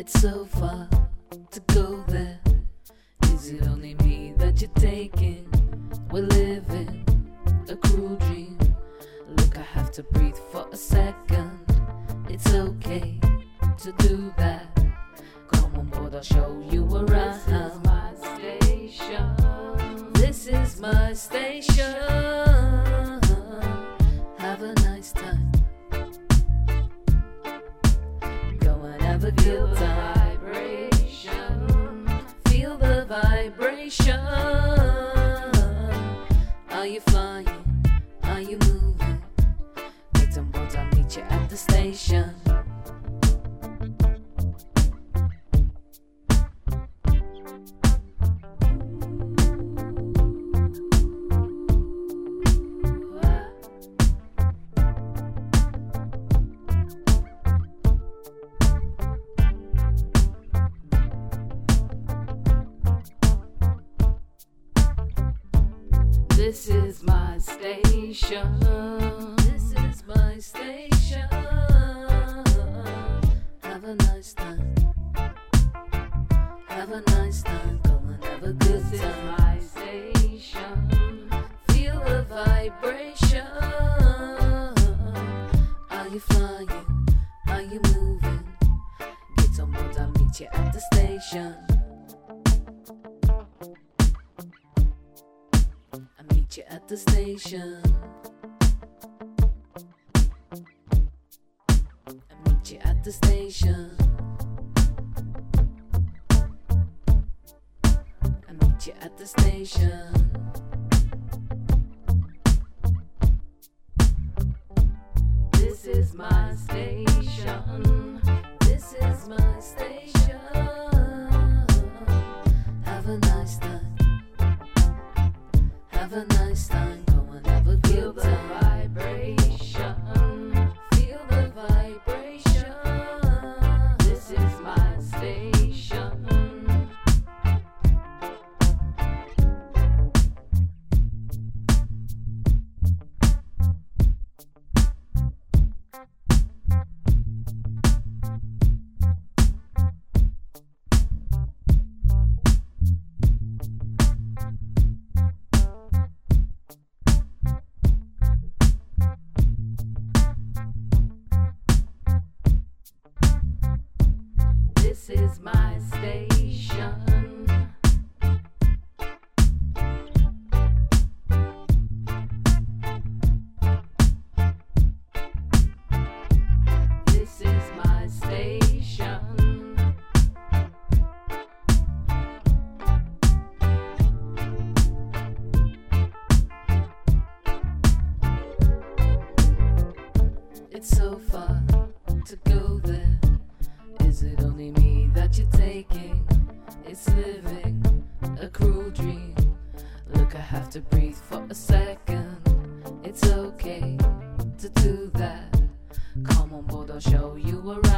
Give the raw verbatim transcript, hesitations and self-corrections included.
It's so far to go there. Is it only me that you're taking? We're living a cruel dream. Look, I have to breathe for a second. It's okay to do that. Come on board, I'll show you around. This is my station. This is my station. Have a nice time. Go and have a good time. Vibration. Feel the vibration. Are you flying? Are you moving? Get on board, I'll meet you at the station. This is my station. This is my station. Have a nice time. Have a nice time. Go and have a good time. This is my station. Feel the vibration. Are you flying? Are you moving? Get on board, I'll meet you at the station. I'll meet you at the station. I'll meet you at the station. I'll meet you at the station. This is my station. This is my station. Have a nice time. Have a nice time, go and have a good time. Feel the vibration. Feel the vibration. This is my station. This is my station. This is my station. It's so far to go there. Is it only me that you're taking? It's living a cruel dream. Look, I have to breathe for a second. It's okay to do that. Come on board, I'll show you around.